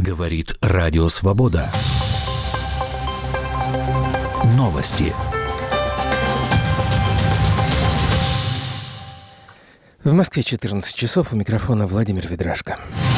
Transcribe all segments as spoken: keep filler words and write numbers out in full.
Говорит Радио Свобода. Новости. В Москве четырнадцать часов, у микрофона Владимир Ведрашко.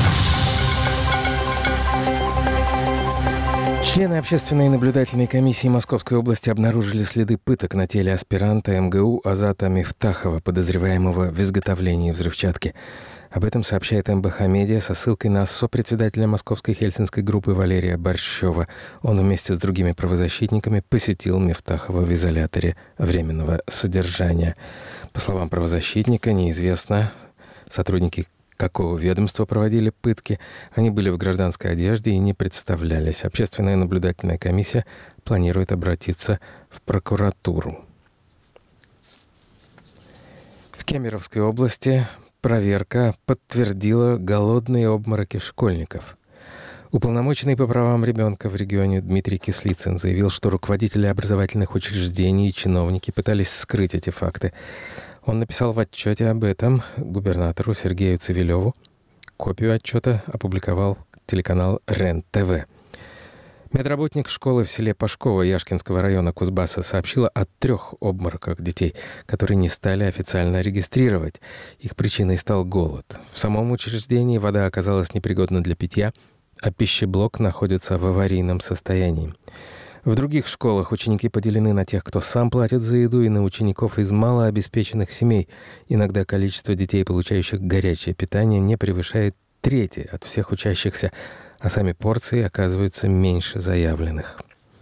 Члены Общественной наблюдательной комиссии Московской области обнаружили следы пыток на теле аспиранта эм гэ у Азата Мифтахова, подозреваемого в изготовлении взрывчатки. Об этом сообщает эм бэ ха Медиа со ссылкой на сопредседателя Московской хельсинской группы Валерия Борщева. Он вместе с другими правозащитниками посетил Мифтахова в изоляторе временного содержания. По словам правозащитника, неизвестно, сотрудники какого ведомства проводили пытки. Они были в гражданской одежде и не представлялись. Общественная наблюдательная комиссия планирует обратиться в прокуратуру. В Кемеровской области проверка подтвердила голодные обмороки школьников. Уполномоченный по правам ребенка в регионе Дмитрий Кислицын заявил, что руководители образовательных учреждений и чиновники пытались скрыть эти факты. Он написал в отчете об этом губернатору Сергею Цивилеву. Копию отчета опубликовал телеканал РЕН-ТВ. Медработник школы в селе Пашково Яшкинского района Кузбасса сообщила о трех обмороках детей, которые не стали официально регистрировать. Их причиной стал голод. В самом учреждении вода оказалась непригодна для питья, а пищеблок находится в аварийном состоянии. В других школах ученики поделены на тех, кто сам платит за еду, и на учеников из малообеспеченных семей. Иногда количество детей, получающих горячее питание, не превышает трети от всех учащихся, а сами порции оказываются меньше заявленных.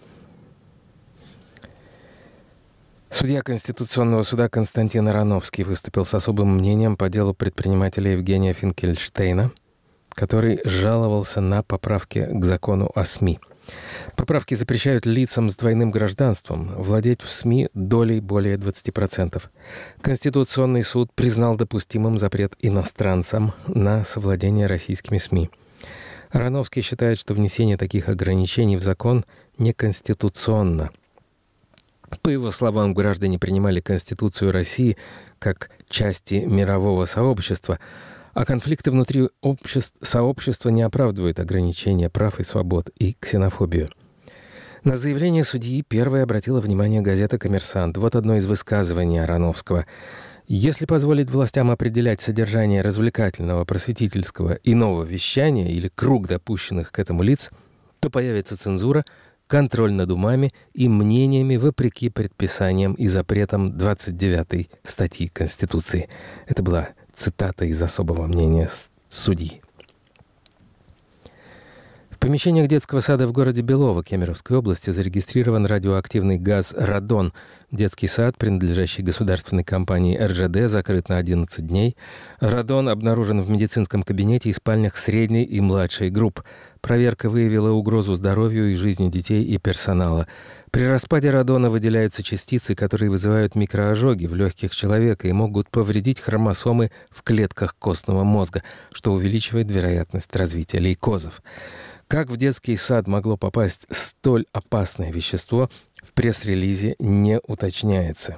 Судья Конституционного суда Константин Ароновский выступил с особым мнением по делу предпринимателя Евгения Финкельштейна, который жаловался на поправки к закону о СМИ. Поправки запрещают лицам с двойным гражданством владеть в СМИ долей более двадцати процентов. Конституционный суд признал допустимым запрет иностранцам на совладение российскими СМИ. Ароновский считает, что внесение таких ограничений в закон неконституционно. По его словам, граждане принимали Конституцию России как части мирового сообщества, а конфликты внутри обществ, сообщества не оправдывают ограничения прав и свобод и ксенофобию. На заявление судьи первой обратила внимание газета «Коммерсант». Вот одно из высказываний Ароновского. «Если позволить властям определять содержание развлекательного, просветительского, иного вещания или круг допущенных к этому лиц, то появится цензура, контроль над умами и мнениями вопреки предписаниям и запретам двадцать девятой статьи Конституции». Это была цитата из особого мнения судьи. В помещениях детского сада в городе Белово Кемеровской области зарегистрирован радиоактивный газ «Радон». Детский сад, принадлежащий государственной компании эр жэ дэ, закрыт на одиннадцать дней. Радон обнаружен в медицинском кабинете и спальнях средней и младшей групп. Проверка выявила угрозу здоровью и жизни детей и персонала. При распаде радона выделяются частицы, которые вызывают микроожоги в легких человека и могут повредить хромосомы в клетках костного мозга, что увеличивает вероятность развития лейкозов. Как в детский сад могло попасть столь опасное вещество, в пресс-релизе не уточняется.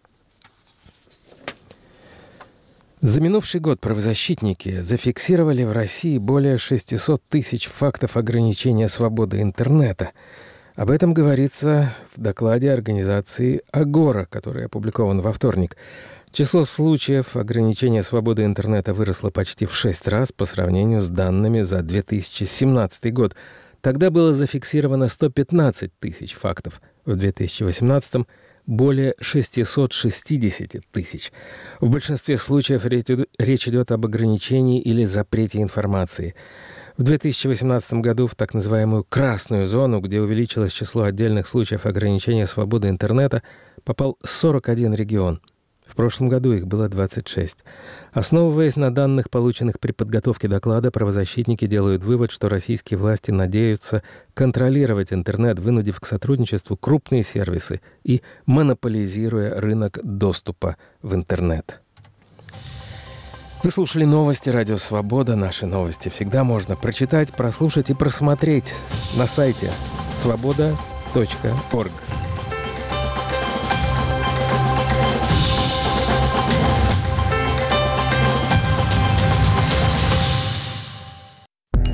За минувший год правозащитники зафиксировали в России более шестисот тысяч фактов ограничения свободы интернета. Об этом говорится в докладе организации «Агора», который опубликован во вторник. Число случаев ограничения свободы интернета выросло почти в шесть раз по сравнению с данными за две тысячи семнадцатый год. Тогда было зафиксировано сто пятнадцать тысяч фактов. В две тысячи восемнадцатом более шестьсот шестьдесят тысяч. В большинстве случаев речь идет об ограничении или запрете информации. В две тысячи восемнадцатом году в так называемую «красную зону», где увеличилось число отдельных случаев ограничения свободы интернета, попал сорок один регион. В прошлом году их было двадцать шесть. Основываясь на данных, полученных при подготовке доклада, правозащитники делают вывод, что российские власти надеются контролировать интернет, вынудив к сотрудничеству крупные сервисы и монополизируя рынок доступа в интернет. Вы слушали новости «Радио Свобода». Наши новости всегда можно прочитать, прослушать и просмотреть на сайте свобода точка орг.